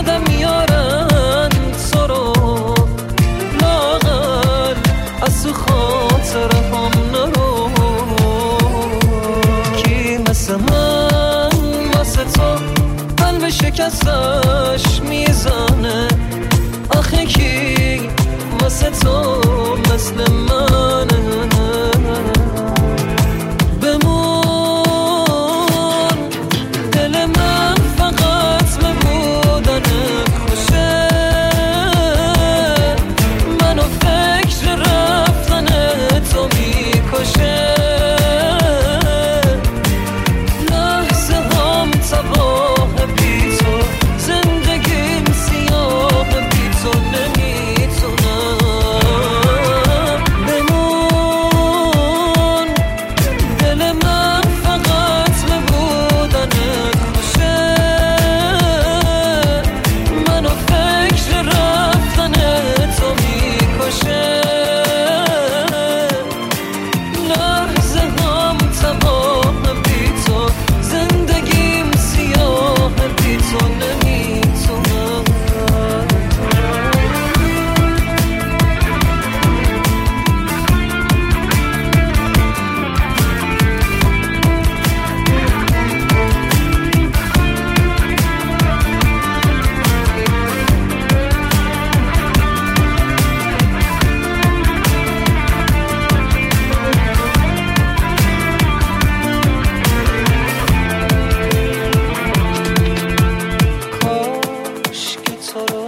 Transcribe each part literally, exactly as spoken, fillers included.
یادم میارن تو رو، لاغر از تو خاطره هم نرو. کی مثل من واسه تو قلب شکستش میزنه؟ آخه کی واسه تو مثل منه؟ بمون دل من فقط به بودنت خوشه، منو فکر رفتن تو میکشه. لحظه هم تباه بی تو، زندگیم سیاه بی تو نمیتونم. بمون دل من فقط به بودنت خوشه، منو فکر رفتن تو میکشه. لحظه هم تباه بی تو، زندگیم سیاه بی تو نمیتونم. کاش که تو رو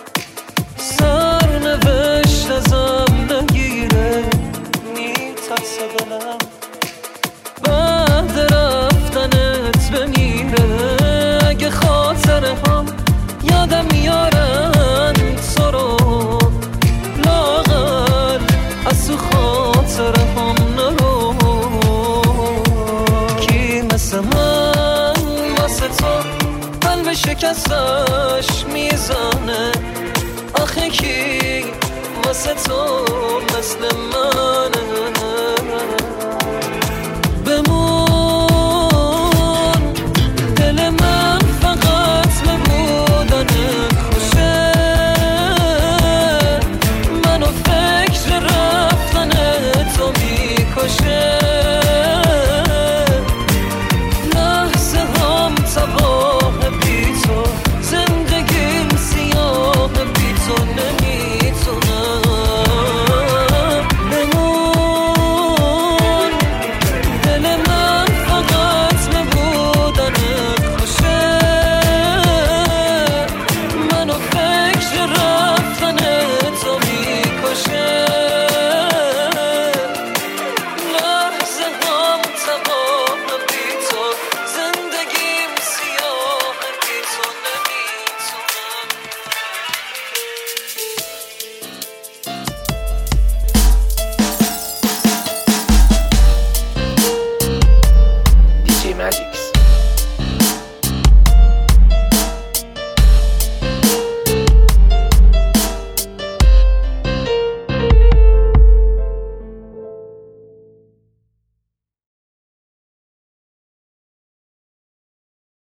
سرنوشت ازم نگیره، میترسه دلم بعد رفتنت بمیره. اگه خاطره هم یادم میارن تو رو، لاغر از تو خاطره هم نرو. کی مثل من واسه تو قلب شکستش میزنه؟ آخه کی واسه تو مثل منه؟